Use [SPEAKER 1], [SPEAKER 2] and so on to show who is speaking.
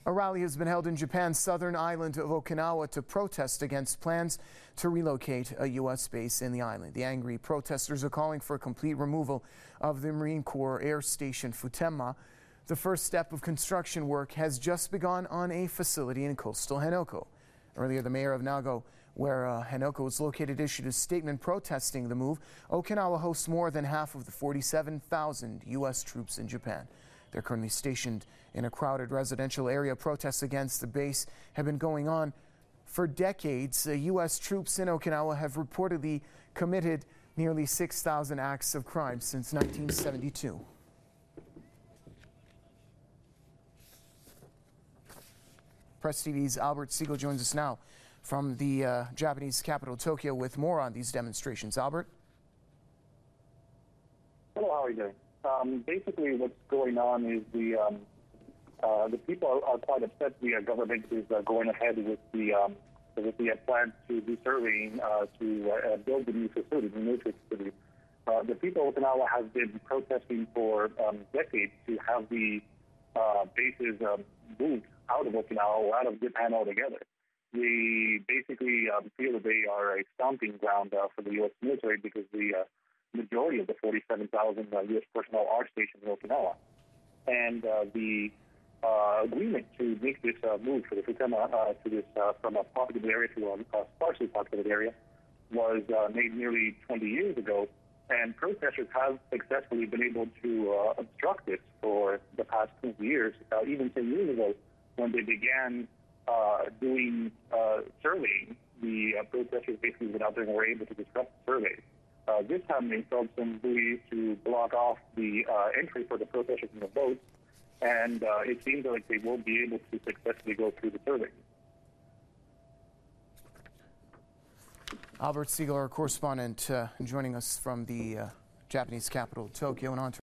[SPEAKER 1] A rally has been held in Japan's southern island of Okinawa to protest against plans to relocate a U.S. base in the island. The angry protesters are calling for a complete removal of the Marine Corps Air Station Futenma. The first step of construction work has just begun on a facility in coastal Henoko. Earlier, the mayor of Nago, where Henoko is located, issued a statement protesting the move. Okinawa hosts more than half of the 47,000 U.S. troops in Japan. They're currently stationed in a crowded residential area. Protests against the base have been going on for decades. U.S. troops in Okinawa have reportedly committed nearly 6,000 acts of crime since 1972. Press TV's Albert Siegel joins us now from the Japanese capital, Tokyo, with more on these demonstrations. Albert?
[SPEAKER 2] Hello, how are you doing? Basically, what's going on is the people are quite upset. The government is going ahead with the plan to do surveying to build the new facility, the military facility. The people of Okinawa have been protesting for decades to have the bases moved out of Okinawa or out of Japan altogether. We basically feel that they are a stomping ground for the U.S. military because the majority of the 47,000 U.S. personnel are stationed in Okinawa. And the agreement to make this move for the Futenma to this from a populated area to a sparsely populated area was made nearly 20 years ago. And protesters have successfully been able to obstruct this for the past 20 years. Even 10 years ago, when they began doing surveying, the protesters basically went out there and were able to disrupt the surveys. This time they installed some buoys to block off the entry for the protesters in the boats, and it seems like they will be able to successfully go through the survey.
[SPEAKER 1] Albert Siegel, our correspondent, joining us from the Japanese capital, Tokyo, and on to